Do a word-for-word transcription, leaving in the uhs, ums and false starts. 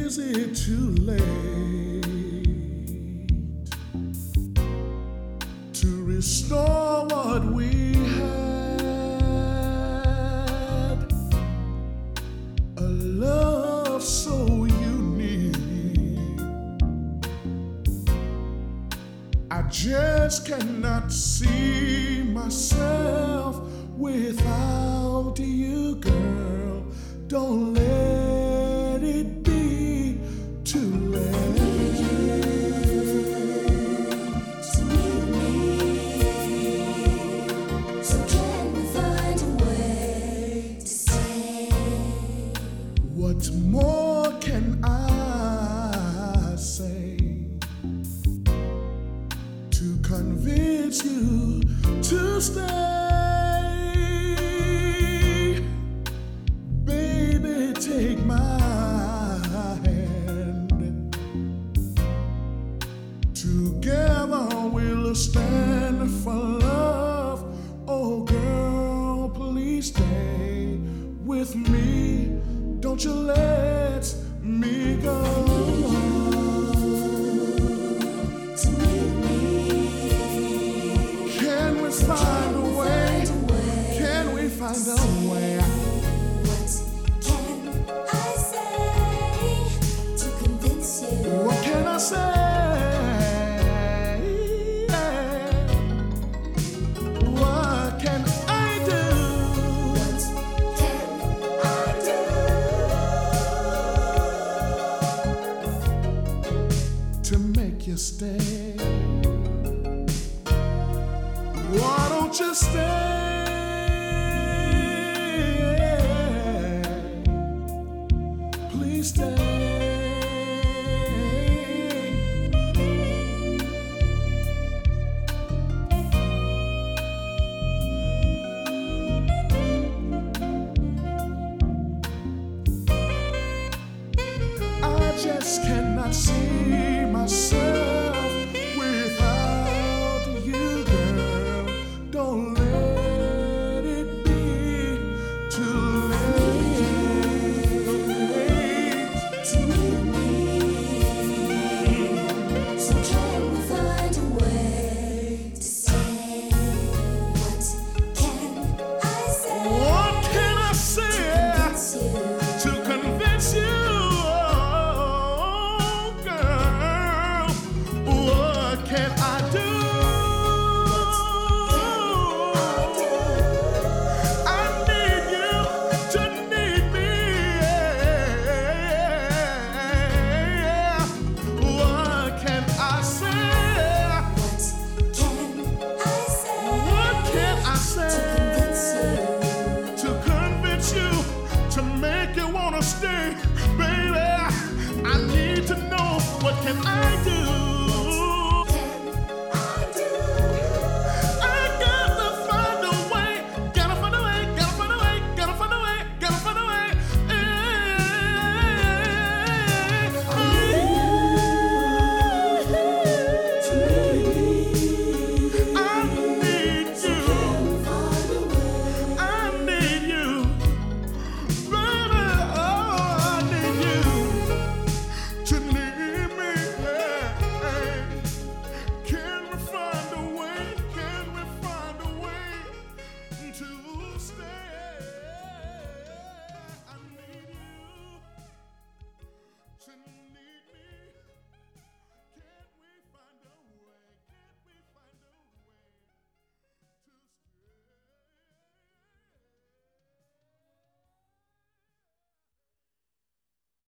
Is it too late to restore what we had? A love so unique. I just cannot see myself without you, girl. Don't let it be too late to meet me. So can we find a way to stay? What more can I say to convince you to stay? Baby, take my hand. Together we'll stand for love. Oh girl, please stay with me. Don't you let me go. To meet me. Can we find a way? Can we find a way? What can I say to convince you? What can I say? What can I do? What can I do To make you stay? Why don't you stay? Please stay. I just cannot see myself without you, girl. Don't let it be too late to meet me. So can we find a way to stay? What can I say? What can I say Convince you. to convince you, oh, girl? What can I do? I need you to need me. What can I say? What can I say? What can I To convince say you. to convince you to make you wanna stay, baby? I need to know what can I do? Can I do? I gotta find a way, gotta find a way, gotta find a way, gotta find a way, gotta find a way. To meet me. I need you, Find a way. I need you, baby. Oh, I need you to need me. Can we find a way? Can we find a way to stay?